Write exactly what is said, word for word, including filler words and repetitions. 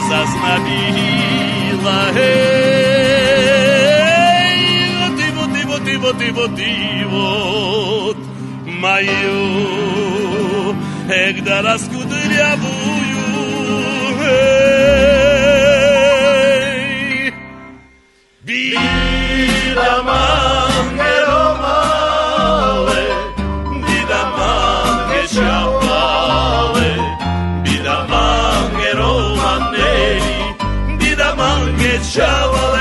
sa znabila, hej, divo, divo, divo, divo, divo, maju, ek da raskudrjavuju, hej, bida mange romale, bida mange čapale, bida mange romaneli, bida mange čavale.